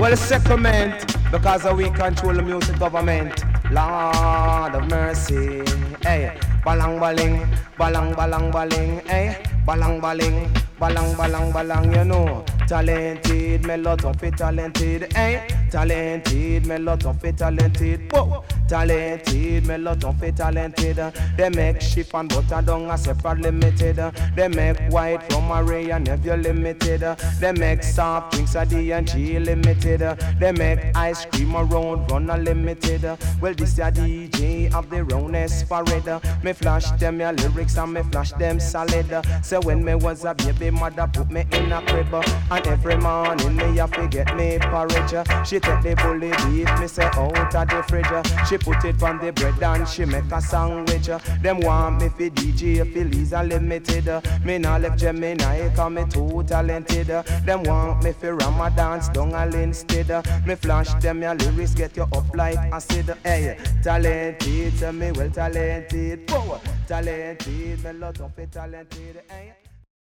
Well, second, because we control the music government. Lord of mercy, hey, balang baling, balang balang baling, hey, balang baling, balang balang balang, you know. Talented, me lot of it talented, hey, talented, me lot of it talented, whoa. Talented, me lot of it talented. They make ship and butter down a separate limited. They make white from array and heavy limited. They make soft drinks a D&G limited. They make ice cream around run a limited. Well, this a DJ of the roundest parade. Me flash them your lyrics and me flash them solid. So when me was a baby, mother put me in a crib. And every morning me have to get me porridge. She take the bully beef, me say out of the fridge. She put it on the bread and she make a sandwich. Them want me fi DJ Phillies Unlimited. Me nah left Gemini cause me too talented. Them want me fi Ramadan's down all instead. Me flash them your lyrics get you up like acid. Hey, talented, tell me well talented. Power, talented, me lot of it talented. Hey.